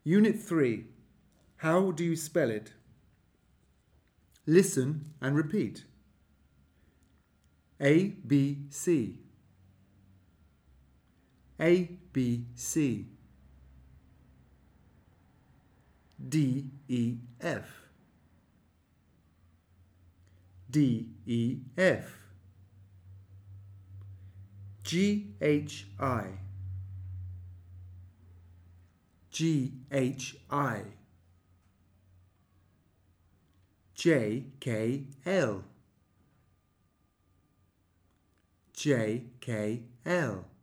Unit 3. How do you spell it? Listen and repeat. A, B, C. A, B, C. D, E, F. D, E, F. G, H, I. G, H, I. J, K, L. J, K, L.